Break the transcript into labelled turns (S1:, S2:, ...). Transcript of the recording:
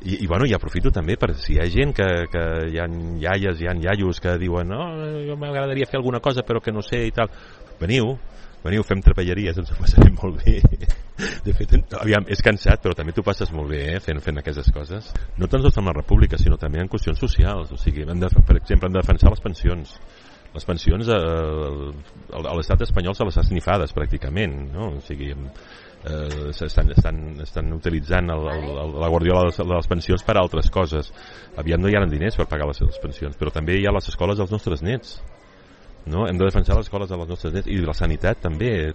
S1: bueno, i aprofito també per si hi ha gent que hi ha iaies, hi ha iaios que diuen no, m'agradaria fer alguna cosa però que no sé i tal, veniu, fem trapelleries, ens ho passarem molt bé. De fet, aviam, és cansat, però també t'ho passes molt bé fent aquestes coses. No tan sols amb la república, sinó també en qüestions socials. O sigui, per exemple, hem de defensar les pensions. Les pensions a l'estat espanyol se les ha snifades pràcticament, no? O sigui, estan utilitzant la guardiola de les pensions per a altres coses. Aviam no hi ha diners per pagar les pensions, però també hi ha les escoles dels nostres nets. No? Hem de defensar les escoles de les nostres nets i la sanitat també.